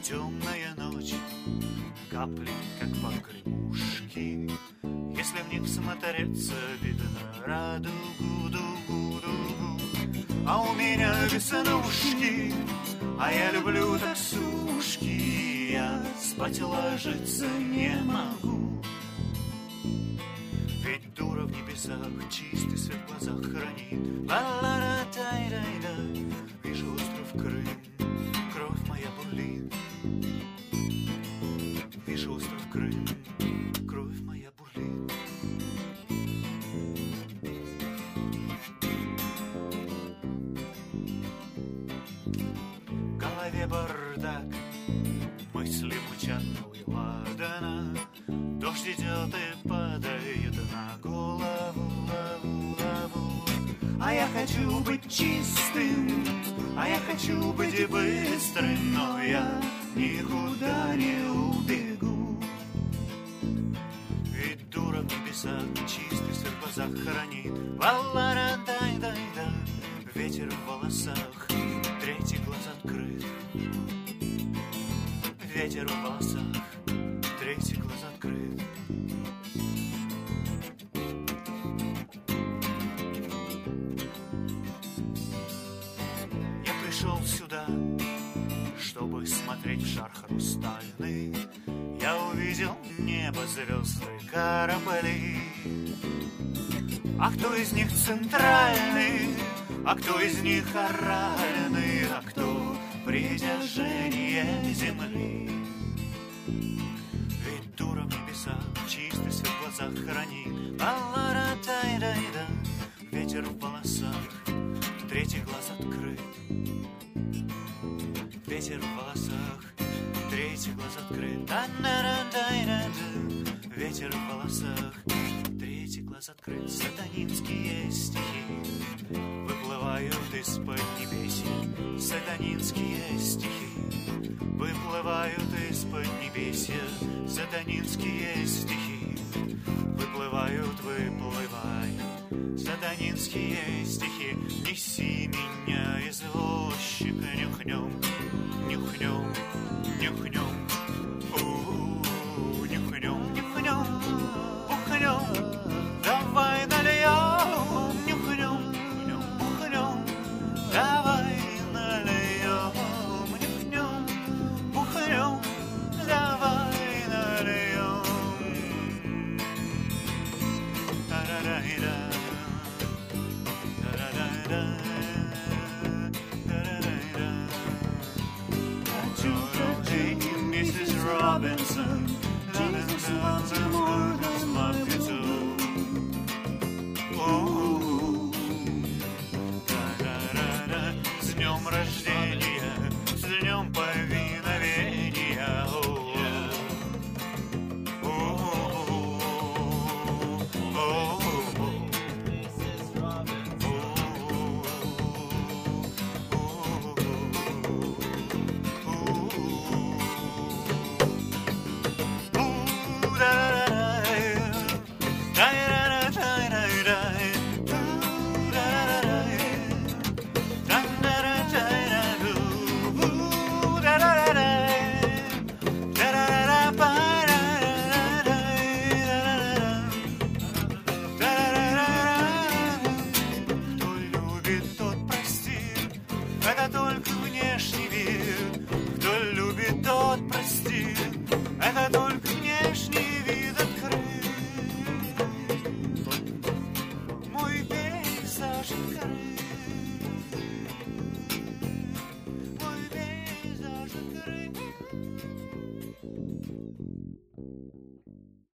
темная ночь, капли, как погремушки. Если в них всмотреться, видно радугу, дугу, дугу. А у меня веснушки, а я люблю так сушки. Я спать ложиться не могу. Ведь дура в небесах чистый свет в глазах хранит. Ла-ла-ла-тай-дай-да. Вижу остров Крым, кровь моя бурлит. Вижу остров Крым, кровь моя бурлит. В голове бардак, мысли мчат на ладана. Дождь идет и падает на голову, лаву. А я хочу быть чистым, а я хочу быть быстрым, но я никуда не убегу. Ведь дура в небесах чистый свет в глазах хранит. Ла-ла-ра-дай-дай-да. Ветер в волосах, третий глаз открыт. Ветер в волосах, третий глаз открыт. Я пришел сюда, чтобы смотреть в шар хрустальный. Я увидел небо, звезды, корабли. А кто из них центральный, а кто из них оральный, а кто притяжение земли? Ведь дура в небесах чистый свет в глазах хранит. Ла-ла-ра-тай-дай-да. Ветер в волосах, третий глаз открыт. Ветер в волосах, третий глаз открыт. А-на-ра-дай-ра-да. Ветер в волосах, третий глаз открыт. Сатанинские стихи выплывают из-под небесья. Сатанинские стихи выплывают из-под небесья. Сатанинские стихи выплывают, выплывают. Сатанинские стихи. Неси меня, извозчик, нюхнем, нюхнем, нюхнем. Нюхнем, нюхнем, ухнем. Давай нальем, нюхнем, ухнем. Давай нальем, нюхнем, ухнем. Давай нальем. Та-ра-ра-ра, та-ра-ра-ра, та-ра-ра-ра. Hey, Mrs. Robinson, Jesus loves you more than love you too. С днем рождения, с днем повиновения. Это только внешний вид. Кто любит, тот простит. Это только внешний вид открыт. Мой пейзаж открыт. Мой пейзаж открыт.